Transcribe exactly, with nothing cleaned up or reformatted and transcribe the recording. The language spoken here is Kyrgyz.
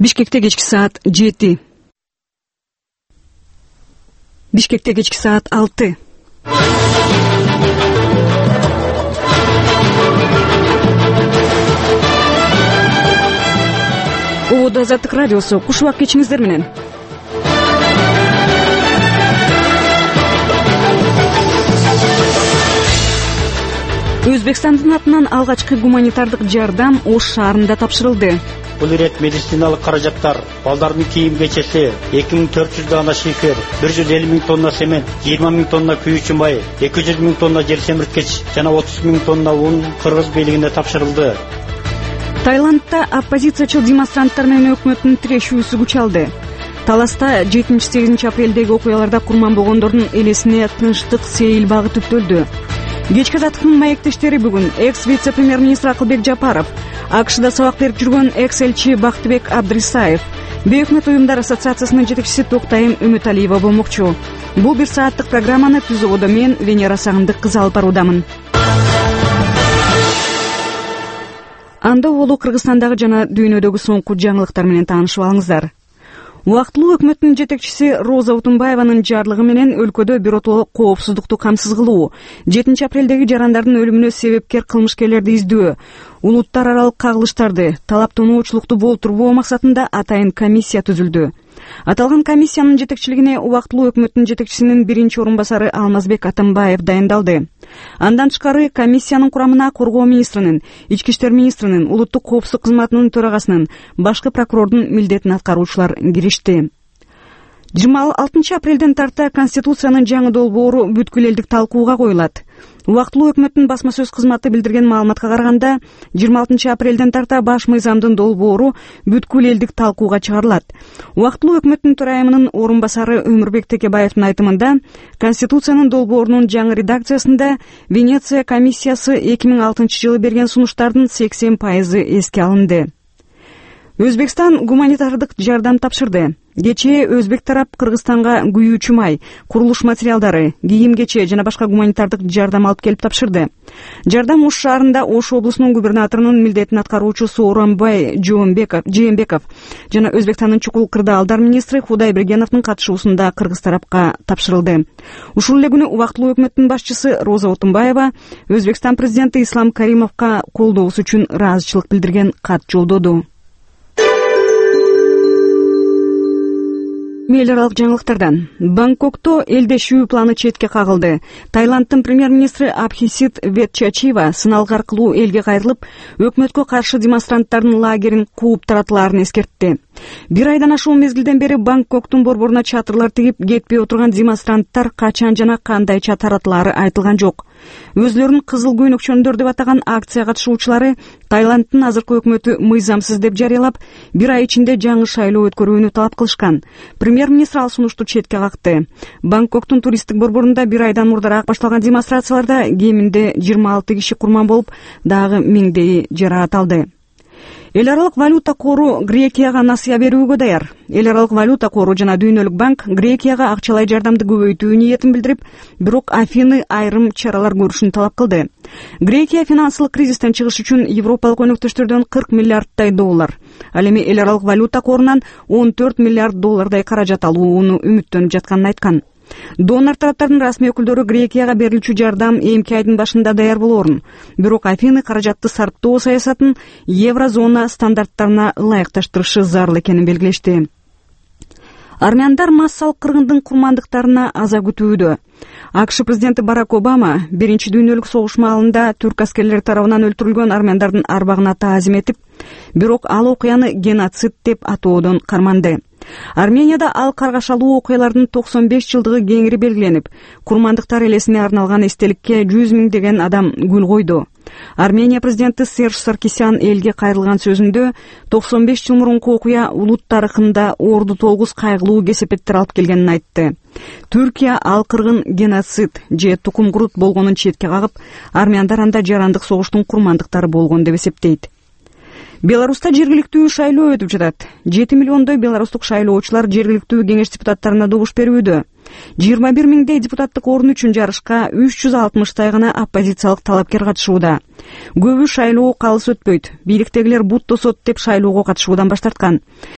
Бишкекте кечки саат жети. Бишкекте кечки саат алты. Ободо Азаттык радиосу, куш убак кечиңиздер менен. Өзбекстандын атынан алгачкы гуманитардык жардам Ош шаарында тапшырылды. Бул ирет медициналык каражаттар, балдардын кийим кечеси, эки миң төрт жүздөн ана шифер, бир жүз элүү миң тонна семент, жыйырма миң тонна күйүүчү май, эки жүз миң тонна жер семирткеч жана отуз миң тонна un Кыргыз бийлигине тапшырылды. Таиландда оппозициячыл демонстранттар менен өкмөттүн тирешүүсү күч алды. Таласта жетинчи сегизинчи апрелдеги окуяларда курман болгондордун элесине тынчтык сейил багы түптөлдү. Кечки Азаттыктын маектештери бүгүн экс-вице-премьер-министр Акылбек Жапаров, АКШда сабак берип жүргөн экс-элчи Бактыбек Абдрисаев, Бейөкмөт уюмдар ассоциациясынын жетекчиси Токтайым Үмүталиева болмокчу. Бул бир сааттык программаны түзүүгө мен Венера Сагындык кызы алып баруудамын. Анда болуу Кыргызстандагы жана дүйнөдөгү соңку жаңылыктар менен таанышып алыңыздар. Убактылуу өкмөттүн жетекчиси Роза Утунбаеванын жарлыгы менен өлкөдө биротоло коопсуздукту камсыз кылуу, жетинчи апрелдеги жарандардын өлүмүнө себепкер кылмышкерлерди издөө, улуттар аралык кагылыштарды, талаптануучулукту болтурбоо максатында атайын комиссия түзүлдү. Аталган комиссиянын жетекчилигине убактылуу өкмөттүн жетекчисинин биринчи орун басары Алмазбек Атамбаев дайындалды. Андан тышкары комиссиянын курамына Коргоо министринин, Ички иштер министринин, Улуттук коопсуздук кызматынын төрагасынын, башкы прокурордун милдетин аткаруучулар киришти. жыйырма алтынчы апрелден тарта Конституциянын жаңы долбоору бүткүл элдик талкууга коюлат. Убактылуу өкмөттүн басма сөз кызматы билдирген маалыматка караганда, жыйырма алтынчы апрелден тарта баш мыйзамдын долбоору бүткүл элдик талкууга чыгарылат. Убактылуу өкмөттүн төрайымынын орун басары Өмүрбек Текебаевдин айтымында, Конституциянын долбоорунун жаңы редакциясында Венеция комиссиясы эки миң алтынчы жылы берген сунуштардын сексен пайызы эске алынды. Өзбекстан гуманитардык жардам тапшырды. Кечээ өзбек тарап Кыргызстанга күйүүчү май, курулуш материалдары, кийим-кече жана башка гуманитардык жардам алып келип тапшырды. Жардам Ош шаарында Ош облусунун губернаторунун милдетин аткаруучу Сооронбай Жээнбеков жана Өзбекстандын чукул кырдаалдар министри Худайбергеновдун катышуусунда Кыргыз тарапка тапшырылды. Ушул эле күнү убактылуу өкмөттүн башчысы Роза Утунбаева Өзбекстан президенти Ислам Каримовго колдоосу үчүн ыраазычылык билдирген кат жолдоду. Эл аралык жаңылыктардан. Бангкокто элдешүү планы четке кагылды. Таиланддын премьер-министри Абхисит Ветчачива сыналгы аркылуу элге кайрылып, өкмөткө каршы демонстранттардын лагерин кууп таратылаарын эскертти. Бир айдан ашуун мезгилден бери Бангкоктун борборуна чатырлар тигип кетпей отурган демонстранттар качан жана кандайча таратылаары айтылган жок. Өзлөрүн кызыл көйнөкчөндөр деп атаган акция катышуучулары Таиланддын азыркы өкмөтү мыйзамсыз деп жарыялап, бир ай ичинде жаңы шайлоо өткөрүүнү талап кылышкан. Премьер-министр ал сунушту четке какты. Бангкоктун туристтик борборунда бир айдан мурдараак башталган демонстрацияларда кеминде жыйырма алты киши курман болуп, дагы миңдейи жараат алды. Эл аралык валюта кору Грекияга насыя берүүгө даяр. Эл аралык валюта кору жана Дүйнөлүк банк Грекияга акчалай жардамды көбөйтүү ниетин билдирип, бирок Афины айрым чаралар көрүшүн талап кылды. Грекия финансылык кризистен чыгыш үчүн европалык өнөктөштөрдөн кырк миллиарддай доллар, ал эми эл аралык валюта корунан он төрт миллиард доллардай каражат алууну үмүттөнүп жатканын айткан. Донор тараптардын расмий өкүлдөрү Грекияга берилчү жардам эмки айдын башында даяр болоорун, бирок Афины каражатты сарптоо саясатын еврозона стандарттарына ылайыкташтырышы зарыл экенин белгилешти. Армяндар массалык кыргындын курмандыктарына аза күтүүдө. АКШ президенти Барак Обама биринчи дүйнөлүк согуш маалында түрк аскерлери тарабынан өлтүрүлгөн армяндардын арбагына таазим этип, бирок ал окуяны геноцид деп атоодон карманды. Арменияда ал каргашалуу окуялардын токсон беш жылдыгы кеңири белгиленип, курмандыктар элесине арналган эстеликке жүз миңдеген адам гүл койду. Армения президенти Серж Саркисян элге кайрылган сөзүндө токсон беш жыл мурунку окуя улут тарыхында орду толгуз кайгылуу кесепеттер алып келгенин айтты. Түркия ал кыргын геноцид же тукум курут болгонун четке кагып, армяндар анда жарандык согуштун курмандыктары болгон деп эсептейт. Беларуста жергиликтүү шайлоо өтүп жатат. жети миллиондой беларустук шайлоочулар жергиликтүү кеңеш депутаттарына добуш берүүдө. жыйырма бир миңдей депутаттык орун үчүн жарышка үч жүз алтымыштай гана оппозициялык талапкер катышууда. Көбү шайлоо калыс өтпөйт. Бийликтегилер бут тосот деп шайлоого катышуудан баш тарткан.